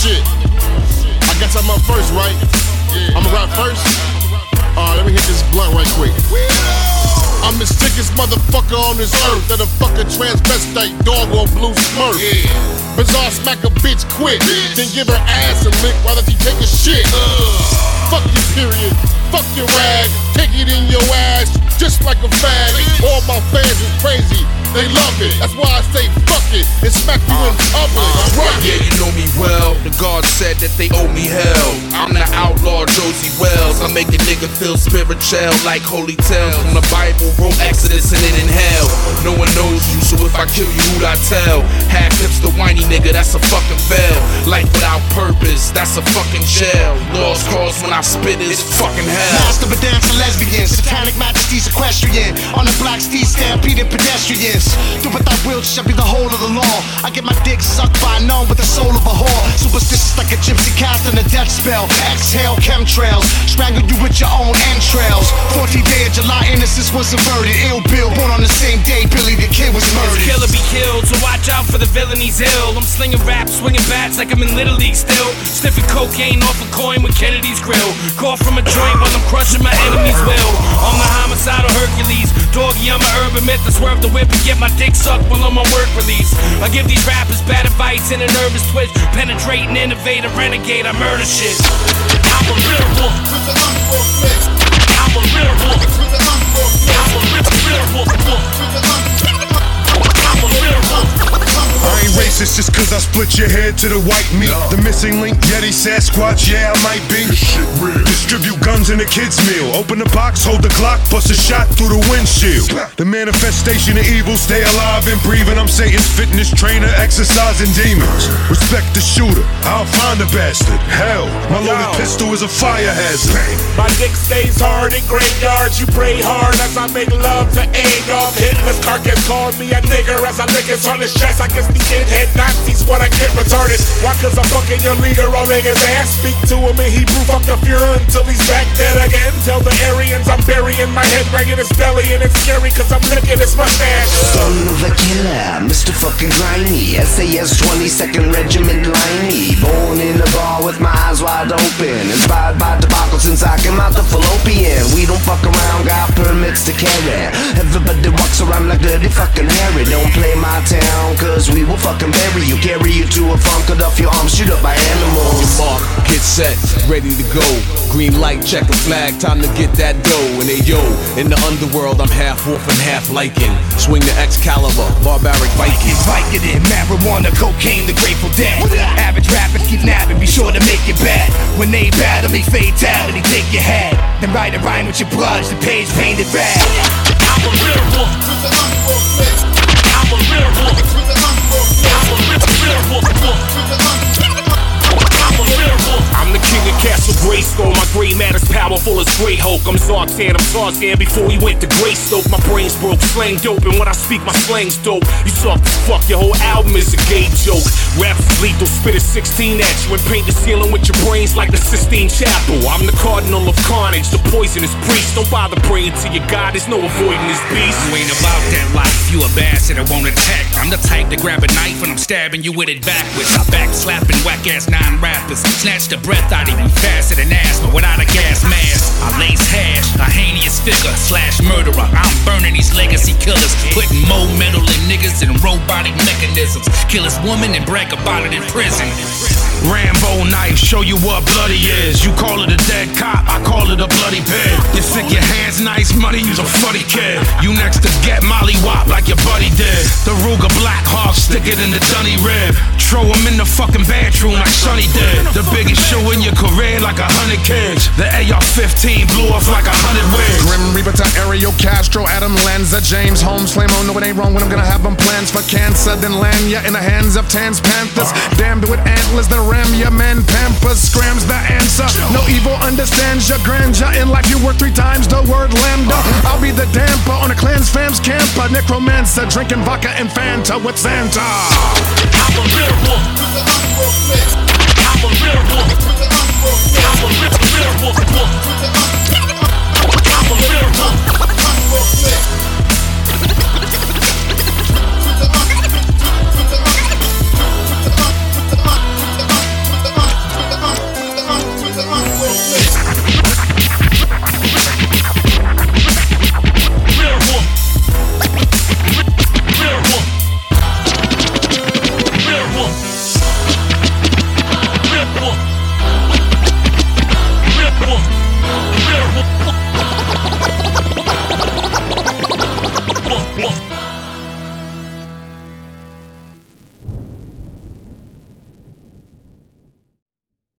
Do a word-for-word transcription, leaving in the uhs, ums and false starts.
shit. I guess I'm up first, right? I'ma rap first? Alright, let me hit this blunt right quick. I'm the sickest motherfucker on this earth. That a fucking transvestite dog or blue smurf. Bizarre smack a bitch quick, then give her ass a lick while she take a shit. Fuck your period, fuck your rag, take it in your ass just like a fag. All my fans is crazy, they love it. That's why I say fuck it and smack you in public. I'm right. Yeah, you know me well. The God said that they owe me hell. I'm the outlaw Josie Wells. I make a nigga feel spiritual like holy tales from the Bible. Wrote Exodus and it in hell. No one knows you, so if I kill you, who'd I tell? Half hips the whiny nigga, that's a fucking fail. Life without purpose, that's a fucking jail. Lost cause when I spit is fucking hell. Master of dance and lesbians, satanic majesties equestrian. On the black steed stampeding pedestrians. Do what thou wilt shall be the whole of the law. I get my dick sucked by none with the soul of a whore. Superstitious like a gypsy casting a death spell. Exhale chemtrails, strangle you with your own entrails. fourteenth day of July, innocence was averted. Ill Bill, born on the same day Billy the Kid was murdered. Killer be killed, so watch out for the villain, he's ill. I'm slinging raps, swinging bats like I'm in Little League still. Sniffing cocaine off a coin with Kennedy's grill. Call from a joint while I'm crushing my enemy's will. I'm the homicidal Hercules, doggy, I'm an urban myth. I swerve the whip and get my dick sucked while I'm on work release. I give these rappers bad advice and a nervous twitch. Penetrate and innovate, a renegade, I murder shit. I'm a real wolf with the unborn flex. I'm a real wolf with the unborn flex. I'm a real wolf with the unborn flex. I'm a real wolf. I ain't racist just cause I split your head to the white meat. No. The missing link, Yeti, Sasquatch, yeah, I might be. This shit real. Distribute guns in a kid's meal. Open the box, hold the clock, bust a shot through the windshield. The manifestation of evil, stay alive and breathing. I'm Satan's fitness trainer, exercising demons. Respect the shooter, I'll find the bastard. Hell, my loaded pistol is a fire hazard. My dick stays hard in graveyards. You pray hard as I make love to Adolf Hitler's carcass. Called me a nigger as I lick his on his chest. I guess the kid head Nazis when I get retarded. Why? Cause I'm fucking your leader, I'll make his ass. Speak to him in Hebrew, fuck the Fuhrer until he's back dead again. Tell the Aryans I'm burying my head right in his belly. And it's scary cause I'm licking his mustache. Son of a killer, Mister fucking grimy. S A S twenty-second Regiment Limey. Born in a bar with my eyes wide open. Inspired by debacle since I came out the fallopian. We don't fuck around, got permits to carry. Everybody walks around like dirty fucking Harry. Don't play my town cause we will fucking bury you. Carry you to a funk, cut off your arms, shoot up by animals. Your mark, get set, ready to go. Green light, check a flag, time to get that dough. And they yo, in the underworld I'm half wolf and half lichen. Swing the Excalibur, barbaric Viking. Vicodin, marijuana, cocaine, the Grateful Dead. Average rappers keep napping, be sure to make it bad. When they battle me, fatality, take your head. Then write a rhyme with your blood, the page painted red. I'm a real wolf with the unborn flex. I'm a real wolf with the unborn flex. I'm a real wolf with the unborn flex. I'm a real wolf. I'm the king of Castle Grayskull. My gray matter's powerful as Grey Hulk. I'm Zartan, I'm Tarzan before he went to Greystoke. My brain's broke, slang dope, and when I speak my slang's dope. You soft as fuck, your whole album is a gay joke. Raps is lethal, spit a sixteen at you and paint the ceiling with your brains like the Sistine Chapel. I'm the cardinal of carnage, the poisonous priest. Don't bother praying to your God, there's no avoiding this beast. You ain't about that life, you a bastard, I won't attack. I'm the type to grab a knife and I'm stabbing you with it backwards. I back slapping whack ass nine rappers. Snatch the breath out of you faster than asthma without a gas mask. I lace hash, a heinous figure slash murderer. I'm burning these legacy killers, putting more metal in niggas and robotic mechanisms. Kill this woman and brag about it in prison. Rambo knife, show you what bloody is. You call it a dead cop, I call it a bloody pig. You think your hands nice, money, you's a funny kid. You next to get Molly Wop like your buddy did. The Ruger Black Hawk, stick it in the dunny rib. Throw him in the fucking bathroom like Sonny did. The biggest show in your career like a hundred kids. The A R fifteen blew off like a hundred wigs. Grim Reaper to Ariel Castro, Adam Lanza, James Holmes, Flame. Oh no, it ain't wrong when I'm gonna have them plans for cancer. Then land ya in the hands of Tans Panthers. Damned with antlers that ram ya, man Pampers. Scrams the answer. No evil understands your grandeur. In like you were three times the word lambda. I'll be the damper on a Clans fam's camper. Necromancer, drinking vodka and Fanta with Santa. I'm a real wolf with the unborn flex. I'm a real wolf.